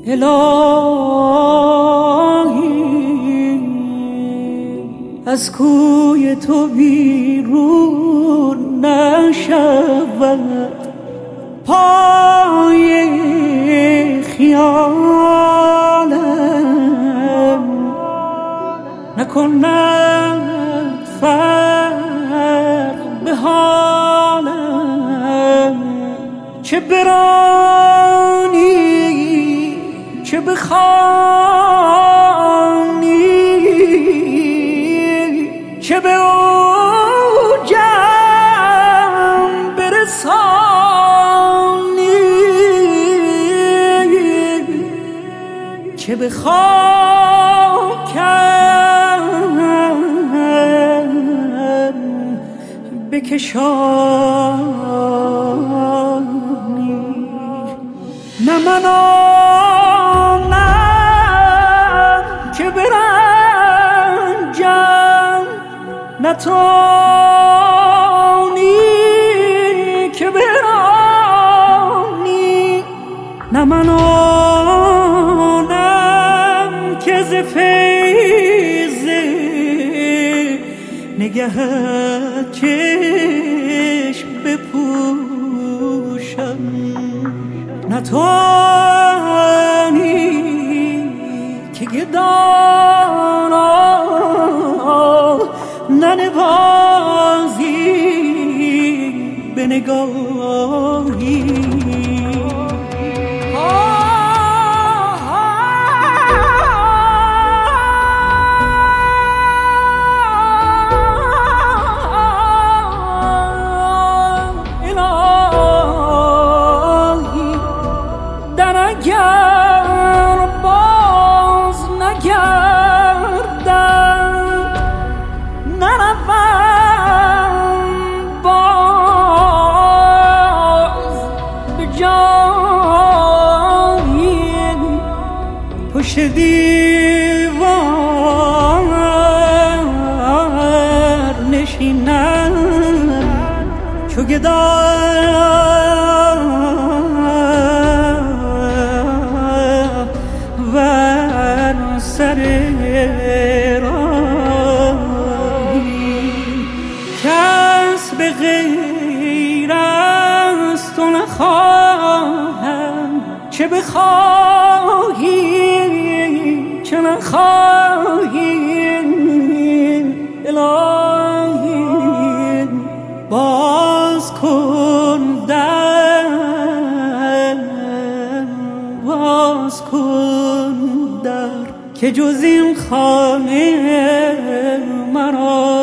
الهی از کوی تو بیرون نشود پای خیالم نکند فرق به حالم چه برانی چه بخوانی چه به اوجم برسانی چه به خاکم بکشانی نه من آنم که برنجم نه تو آنی که برانی نه من آنم که ز فیض نگهت چشم بپوشم نه تو آنی که گدانا ننوازی به نگاهی اگر باز نگردم نروم باز به جایی پشت دیوار نشینم چو گدا سر راهی کس به غیر از تو نخواهم چه بخواهی چه نخواهی الهی باز کن در باز کن در که جز این خانه مرا